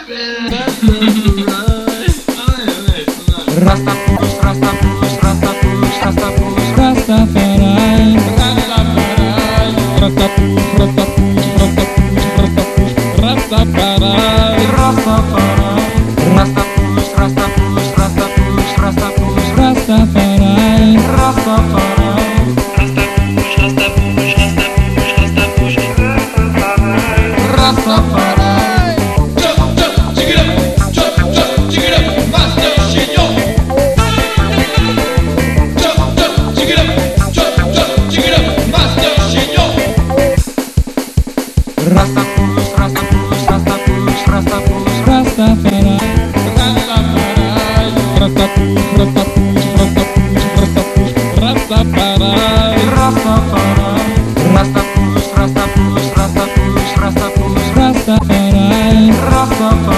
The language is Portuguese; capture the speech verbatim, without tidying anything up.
Rasta push, rasta push, rasta push, rasta push, Rastafari, Rasta push, Rasta push, Rasta push, Rasta push, Rastafari, Rastafari, rasta push, rasta push, rasta push, rasta push, Rastafari, Rastafari, rasta push, rasta push, rasta push, rasta push, Rastafari. Jump, jump, check it up, jump, jump, check it up, Master Shinyo. Jump, jump, check it up, jump, jump, check it up, Master Shinyo. Rasta push, rasta push, rasta push, rasta push, Rastafari, Rasta push, Rasta push, Rasta push, Rasta push, Rastafari, Rastafari, rasta push, rasta push, rasta push, rasta push, Rastafari, Rastafari.